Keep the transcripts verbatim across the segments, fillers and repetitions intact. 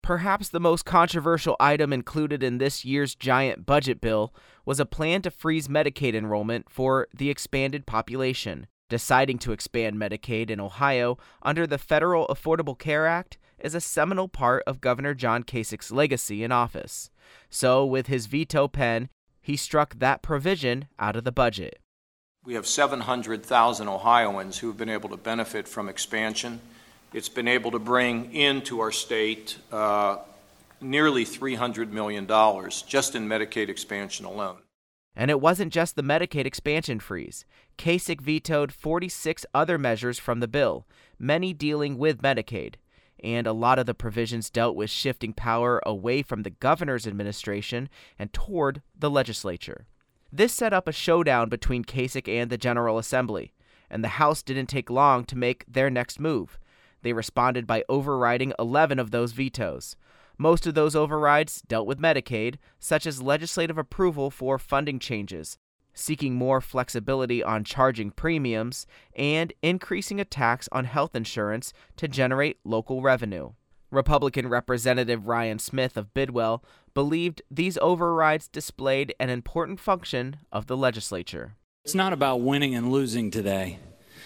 Perhaps the most controversial item included in this year's giant budget bill was a plan to freeze Medicaid enrollment for the expanded population. Deciding to expand Medicaid in Ohio under the Federal Affordable Care Act is a seminal part of Governor John Kasich's legacy in office. So, with his veto pen, he struck that provision out of the budget. We have seven hundred thousand Ohioans who have been able to benefit from expansion. It's been able to bring into our state uh, nearly three hundred million dollars just in Medicaid expansion alone. And it wasn't just the Medicaid expansion freeze. Kasich vetoed forty-six other measures from the bill, many dealing with Medicaid. And a lot of the provisions dealt with shifting power away from the governor's administration and toward the legislature. This set up a showdown between Kasich and the General Assembly, and the House didn't take long to make their next move. They responded by overriding eleven of those vetoes. Most of those overrides dealt with Medicaid, such as legislative approval for funding changes, seeking more flexibility on charging premiums, and increasing a tax on health insurance to generate local revenue. Republican Representative Ryan Smith of Bidwell believed these overrides displayed an important function of the legislature. It's not about winning and losing today.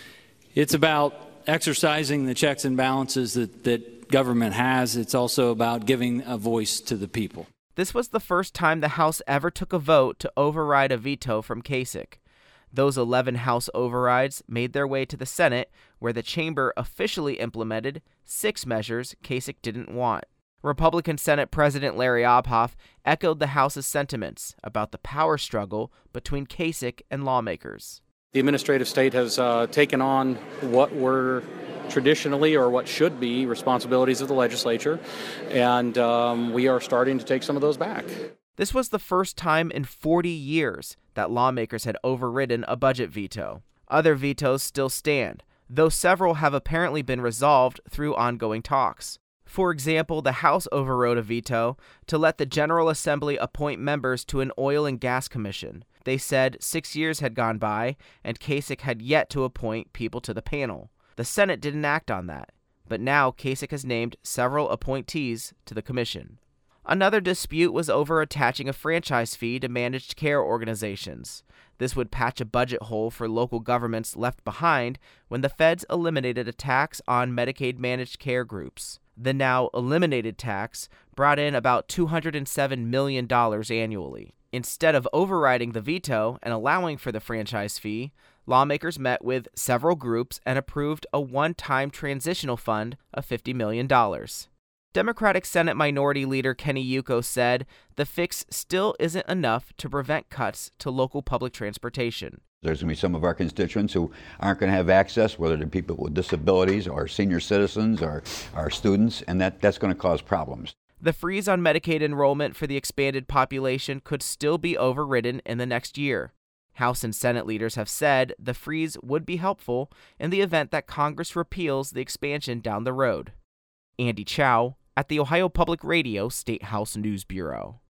It's about exercising the checks and balances that, that government has. It's also about giving a voice to the people. This was the first time the House ever took a vote to override a veto from Kasich. Those eleven House overrides made their way to the Senate, where the chamber officially implemented six measures Kasich didn't want. Republican Senate President Larry Obhoff echoed the House's sentiments about the power struggle between Kasich and lawmakers. The administrative state has uh, taken on what were traditionally or what should be responsibilities of the legislature, and um, we are starting to take some of those back. This was the first time in forty years that lawmakers had overridden a budget veto. Other vetoes still stand, though several have apparently been resolved through ongoing talks. For example, the House overrode a veto to let the General Assembly appoint members to an oil and gas commission. They said six years had gone by, and Kasich had yet to appoint people to the panel. The Senate didn't act on that, but now Kasich has named several appointees to the commission. Another dispute was over attaching a franchise fee to managed care organizations. This would patch a budget hole for local governments left behind when the feds eliminated a tax on Medicaid managed care groups. The now eliminated tax brought in about two hundred seven million dollars annually. Instead of overriding the veto and allowing for the franchise fee, lawmakers met with several groups and approved a one-time transitional fund of fifty million dollars. Democratic Senate Minority Leader Kenny Yuko said the fix still isn't enough to prevent cuts to local public transportation. There's going to be some of our constituents who aren't going to have access, whether they're people with disabilities or senior citizens or, or students, and that, that's going to cause problems. The freeze on Medicaid enrollment for the expanded population could still be overridden in the next year. House and Senate leaders have said the freeze would be helpful in the event that Congress repeals the expansion down the road. Andy Chow at the Ohio Public Radio State House News Bureau.